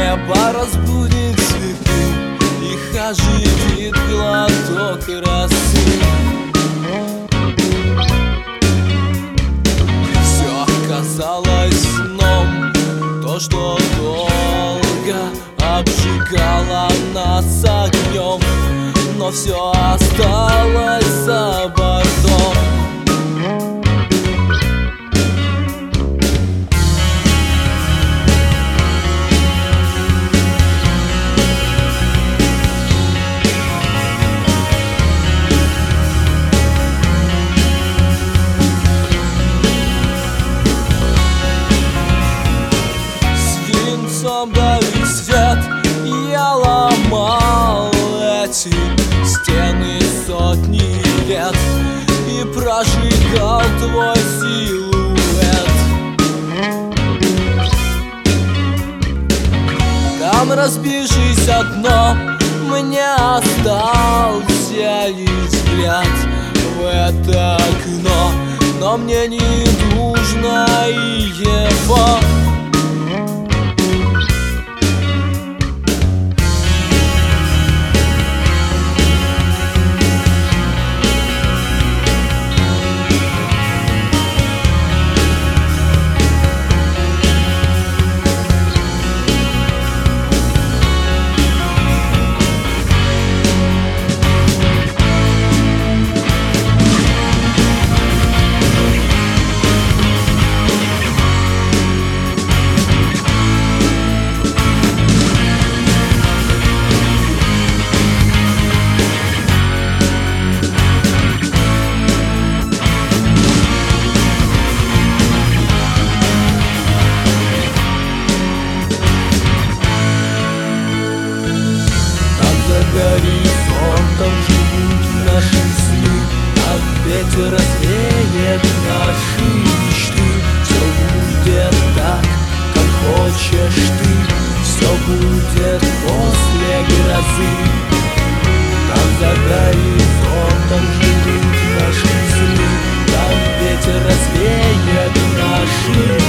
Небо разбудит цветы, их оживит глоток росы. Все казалось сном, то, что долго обжигало нас огнем, но все осталось за бортом. Горит свет, я ломал эти стены сотни лет и прожигал твой силуэт. Там, разбившись одно, мне остался лишь взгляд в это окно, но мне не нужно его. Горизонтом живут наши сны, а ветер развеет наши мечты. Все будет так, как хочешь ты, все будет после грозы. Там за горизонтом живут наши сны, там ветер развеет наши